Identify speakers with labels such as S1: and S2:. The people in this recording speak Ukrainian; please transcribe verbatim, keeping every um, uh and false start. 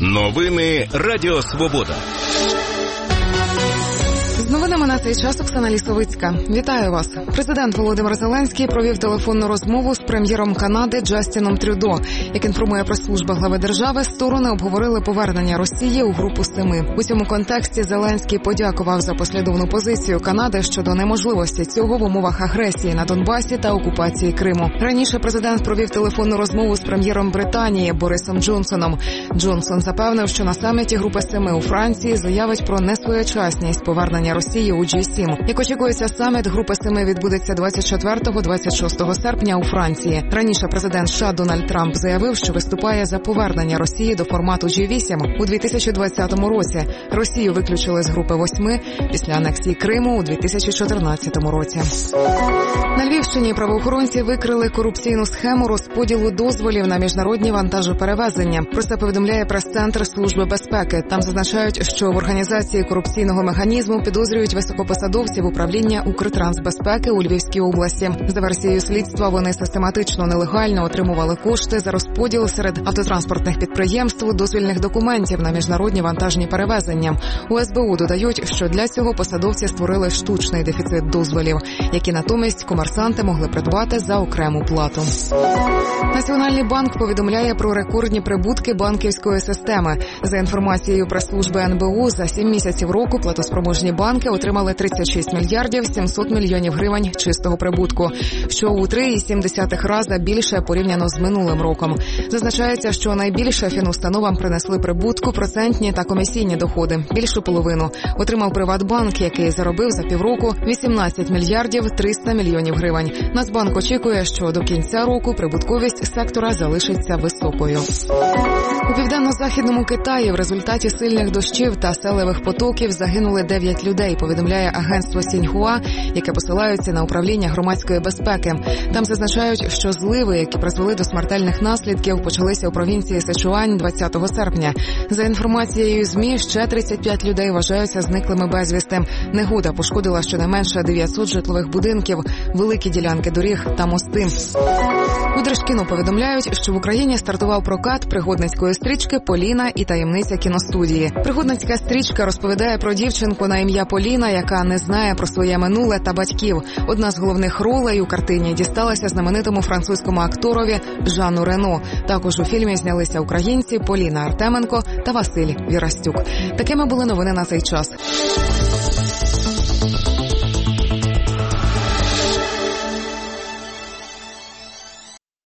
S1: Новини Радіо Свобода.
S2: З новинами на цей час Оксана Лісовицька. Вітаю вас. Президент Володимир Зеленський провів телефонну розмову з прем'єром Канади Джастіном Трюдо. Як інформує прес-служба глави держави, сторони обговорили повернення Росії у групу семи. У цьому контексті Зеленський подякував за послідовну позицію Канади щодо неможливості цього в умовах агресії на Донбасі та окупації Криму. Раніше президент провів телефонну розмову з прем'єром Британії Борисом Джонсоном. Джонсон запевнив, що на саміті групи семи у Франції заявить про несвоєчасність повернення Росії у джі сім. Як очікується, саміт групи семи відбудеться двадцять четвертого - двадцять шостого серпня у Франції. Раніше президент США Дональд Трамп заявив, що виступає за повернення Росії до формату джі вісім у дві тисячі двадцятому році. Росію виключили з групи восьми після анексії Криму у дві тисячі чотирнадцятому році. На Львівщині правоохоронці викрили корупційну схему розподілу дозволів на міжнародні вантажоперевезення. Про це повідомляє прес-центр Служби безпеки. Там зазначають, що в організації корупційного механізму підозрюють високопосадовців управління Укртрансбезпеки у Львівській області. За версією слідства, вони систематично нелегально отримували кошти за розподіл серед автотранспортних підприємств дозвільних документів на міжнародні вантажні перевезення. У ес бе у додають, що для цього посадовці створили штучний дефіцит дозволів, які натомість комерсанти могли придбати за окрему плату. Національний банк повідомляє про рекордні прибутки банківської системи. За інформацією прес-служби ен бе у, за сім місяців року платоспроможні банки отримали тридцять шість мільярдів сімсот мільйонів гривень чистого прибутку, що у три цілих сім десятих рази більше порівняно з минулим роком. Зазначається, що найбільше фінустановам принесли прибутку процентні та комісійні доходи. Більшу половину отримав Приватбанк, який заробив за півроку вісімнадцять мільярдів триста мільйонів гривень. Нацбанк очікує, що до кінця року прибутковість сектора залишиться високою. У південно-західному Китаї в результаті сильних дощів та селевих потоків загинули дев'ять людей, повідомляє агентство Сіньхуа, яке посилається на управління громадської безпеки. Там зазначають, що зливи, які призвели до смертельних наслідків, почалися у провінції Сичуань двадцятого серпня. За інформацією ЗМІ, ще тридцять п'ять людей вважаються зниклими безвісти. Негода пошкодила щонайменше дев'ятсот житлових будинків, великі ділянки доріг та мости. У Держкіно повідомляють, що в Україні стартував прокат пригодницької стрічки «Поліна і таємниця кіностудії». Пригодницька стрічка розповідає про дівчинку на ім'я Поліна, яка не знає про своє минуле та батьків. Одна з головних ролей у картині дісталася знаменитому французькому акторові Жану Рено. Також у фільмі знялися українці Поліна Артеменко та Василь Вірастюк. Такими були новини на цей час.